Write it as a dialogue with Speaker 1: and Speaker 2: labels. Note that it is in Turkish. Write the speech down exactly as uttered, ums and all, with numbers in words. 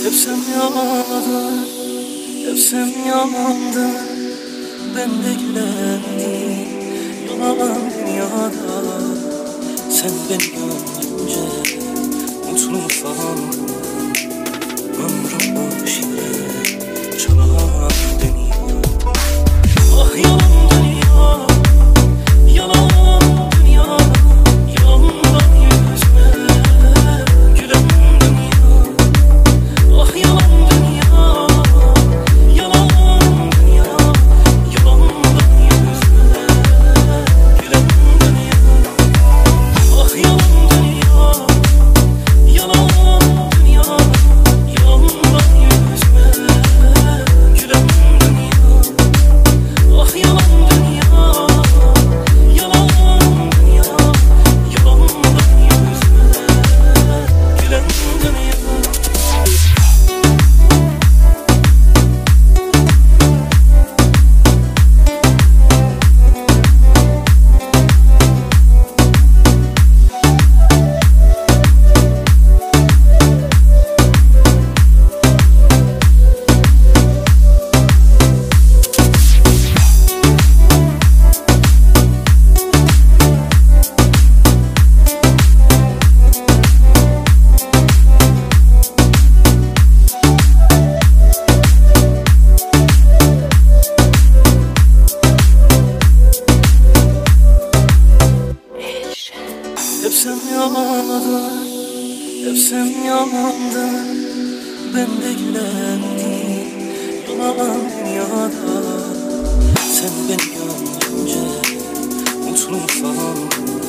Speaker 1: Hep sen yaladın, hep sen yandın. Ben de gülendim yalan dünyada. Sen beni gönlünce mutlu sandın. Ömrüm boş yere çalan dünya. Ah yalan dünya, yalan dünya. Yalandan yüzme gülen dünya. Ah yalan dünya, yalan dünya. Yalandan yüzme gülen dünya. Ah yalan dünya, yalan dünya. Yalandan yüzme gülen dünya. Ah yalan dünya, yalan dünya. Yalandan yüzme gülen dünya. Hep sen yaladın, hep sen yandın. Ben de gülendim yalan dünyada. Sen beni gönlünce mutlu sandın.